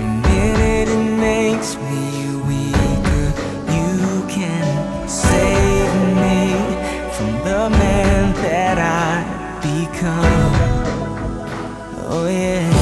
Every minute it makes me weaker. You can save me from the man that I become. Oh yeah.